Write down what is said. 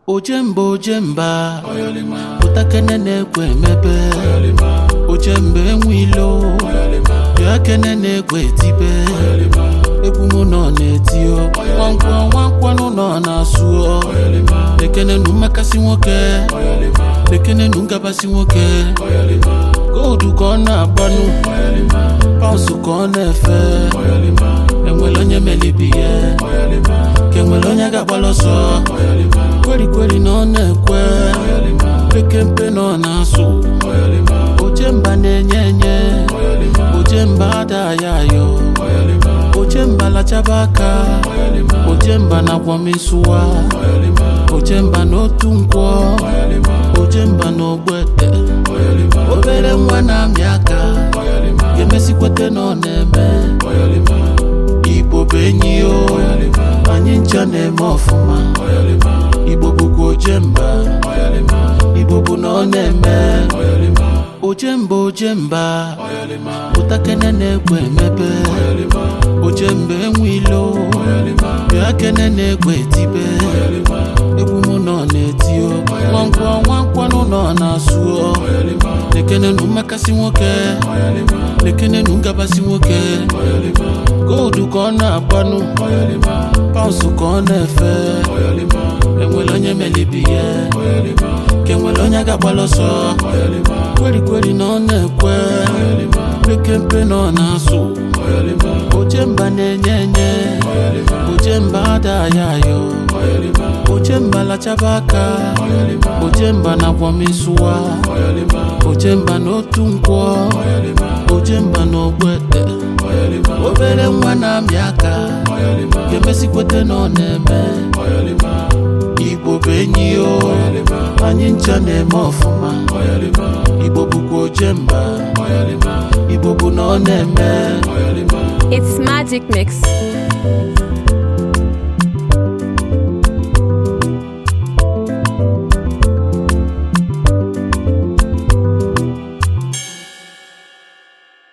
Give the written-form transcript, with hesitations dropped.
Ojemba utakene nekwe mebe Ojembe enwilo yakene nekwe tibe Egumu no netio Wankwa no na suo Lekene numakasi woke Lekene nungabasi woke Godu kona banu Pausu kona efe Enwelonye melibie Kenwelonye gabaloso Kweli no nekwe Pekempe no nasu Ojemba nenyenye Ojemba dayayo Ojemba la chabaka Ojemba na wamisuwa Ojemba no tunkwo Ojemba no bwete Obere mwana miaka Gemesi kwete no neme Ibo benyo Anyi nchane mofuma Ibo buku Ojemba Ibo bu no neme Ojemba utakene nekwe mebe Ojembe enwilo yakene nekwe tibe Egumu no netio Wankwa no na suo Lekene numakasi woke Lekene nungabasi woke Godu kona banu Pausu kona efe Enwelonye melibie Kenwelonye gabaloso Kweli no nekwe Pekempe no nasu Ojemba nenyenye Ojemba dayayo Ojemba la chabaka Ojemba na wamisuwa Ojemba no tunkwo Ojemba no bwete Obere mwana miaka Gemesi kwete no neme Ibo benyo Anyi nchane mofuma Ibo buku Ojemba Ibo bu no neme It's Magic Mix.